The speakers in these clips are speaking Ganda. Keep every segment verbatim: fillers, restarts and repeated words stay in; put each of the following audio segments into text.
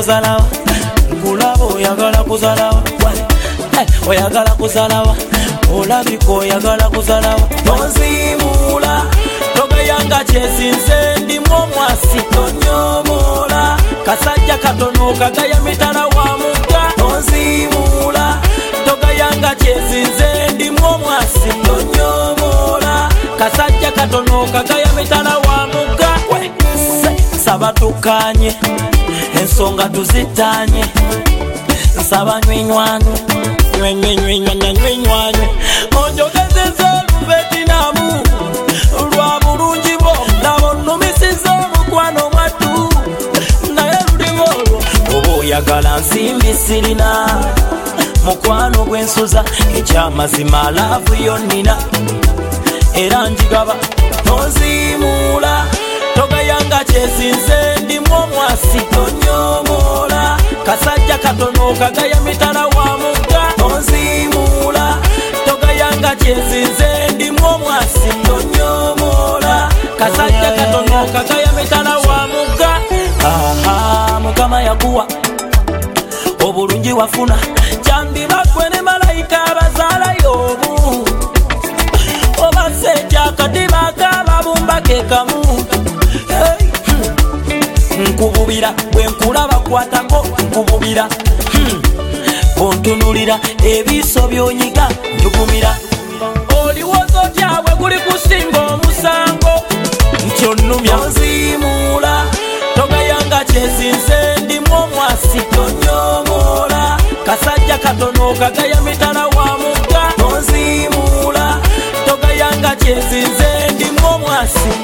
kuzalawa kulaba oyagala kuzalawa oyagala kuzalawa olabika oyagala kuzalawa tonzimula togayanga kyesinze ndimu omwasi tonyomola kasajja katono kagaya mitala wa mugga tonzimula togayanga kyesinze ndimu omwasi tonyomola kasajja katono kagaya mitala wa mugga saba tukanye ensonga tuzitanye nsaba nywinywanwe nywenywenywenywenywenywanwe onjogezeza oluvetinamu lwa bulungi bwo nabo nnumisiza omukwano mwattu naye lulimu olwo oba oyagala nsimbi sirina mukwano gwensuza ekyamazima laavu yonnina era njigaba tonzimula togayanga kyesinze ndimu omwasi tonyomola kasajja katono kagaya mitala wa mugga tonzimula togayanga kyesinze ndimu omwasi tonyomola kasajja katono kagaya mitala wa mugga aha mukama yakuwa obulungi wafuna kyandibakwe ne malayika abazaalayo obu oba sejja akadiba kababumba kekamu nkububira bwenkulaba kwatako nkububira ontunulira ebiso byonyiga njugumira oliwozo kyabwe guli kusinga omusango nkyonnumya nzimula togayanga kyesinze ndimu omwasi tonyomola kasajja katono kagaya mitala wa mugga tonzimula togayanga kyesinze ndimu omwasi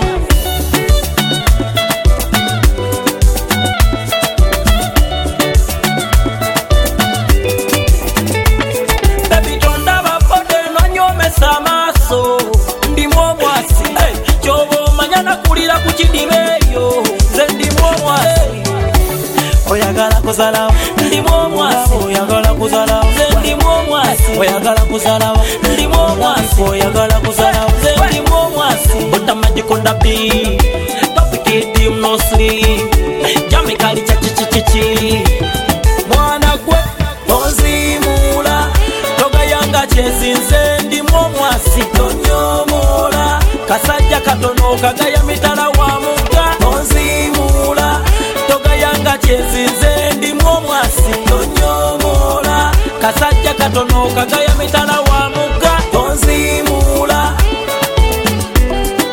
amaso ndimu omwasi kyoba omanya nakulira ku kidiba eyo nze ndimu omwasi oyagala kuzalawa ndimu omwasi oyagala kuzalawa nze ndimu omwasi oyagala kuzalawa ndimu omwasi oyagala kuzalawa nze ndimu omwasi otamagikonda bi topikidi mnosli jamikali chachichichichi mwana gwe tonzimula togayanga kyesinze ndimu omwasi tonyomola kasajja katono kagaya mitala wa mugga tonzimula togayanga kyesinze ndimu omwasi tonyomola kasajja katono kagaya mitala wa mugga tonzimula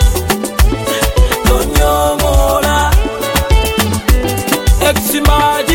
tonyomola eximaji